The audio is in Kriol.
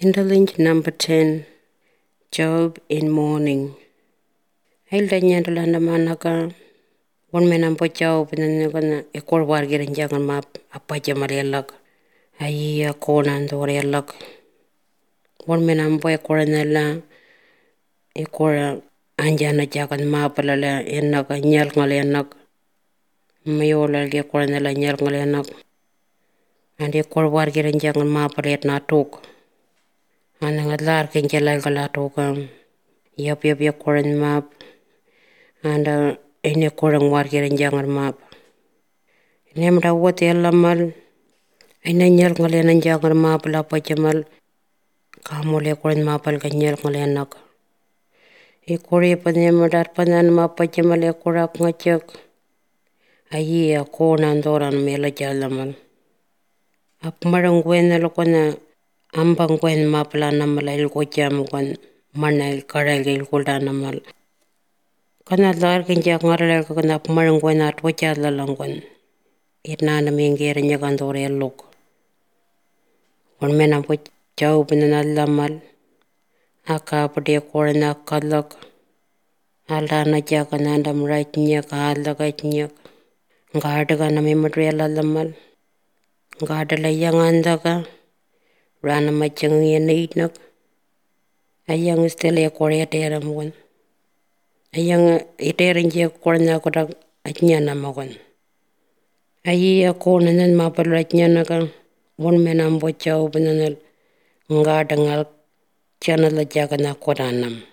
Interlinked number 10, Job in mourning. Hilda nyandala manaka one menampo Job and equal warger in Jagan map, a pajamarialak, a year corn and orialak. One menampo a coronella, equal Anjana Jagan mapalala, enak, a nyalmalenak, Mayola get coronella nyalmalenak, and equal warger in Jagan mapalet not talk. And a lark in Jalagalatok, yap coron map, and any coron warrior in Jangan map. Named a what yalamal, and then Yalmalan and Jangan map la pajamal, Kamole coron mapal can Yalmalanak. A corre panemadar panan map pajamal corak machak, a year corn and doran mela jalamal. Up Marangwen Lokona. Ambang gwen mapla namala il jam gwen manal karel il namal. Kana lar kinjak ngarel kana marang gwen at wacha lalangwen. Itna na mingir nya kandore look. One mena put jau binalamal. Aka pade korna kalak. Ala na jakanandam right nyak ala gait nyak. Gardaga na mimadrela lamal. Gardala yang andaga. Rana macang nak ayang stele korea teram wan ayang iterin je korna kodak atnyana mawan ayi ako nanan mapal atnyana ka won menam bochao bananal ngadangal chana la jagana kodanam